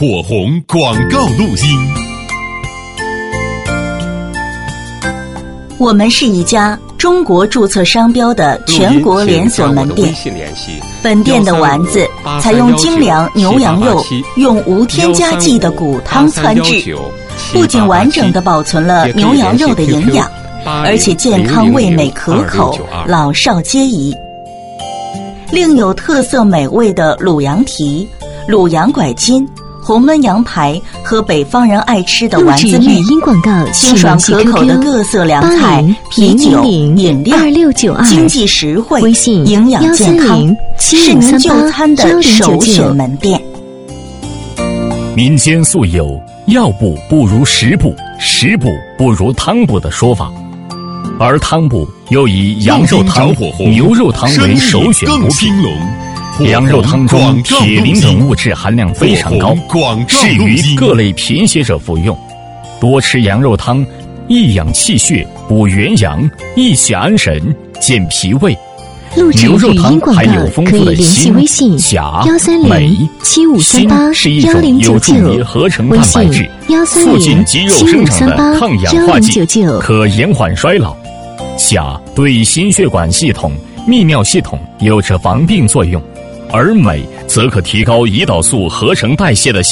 火红广告录音。 我们是一家中国注册商标的全国连锁门店。本店的丸子采用精良牛羊肉，用无添加剂的骨汤汆制，不仅完整地保存了牛羊肉的营养，而且健康味美可口，老少皆宜。另有特色美味的卤羊蹄、卤羊拐筋、红焖羊排和北方人爱吃的丸子面，清爽可口的各色凉菜、啤酒、饮料，经济实惠，营养健康，是您就餐的首选门店。 民间素有药补不如食补，食补不如汤补的说法，而汤补又以羊肉汤、牛肉汤为首选补品。羊肉汤中铁磷等物质含量非常高，适于各类贫血者服用。多吃羊肉汤，益养气血，补元阳，益气安神，健脾胃。牛肉汤含有丰富的锌、钾、镁。锌是一种有助于合成蛋白质、促进肌肉生长的抗氧化剂，可延缓衰老。钾对心血管系统、泌尿系统有着防病作用，而镁则可提高胰岛素合成代谢的效果。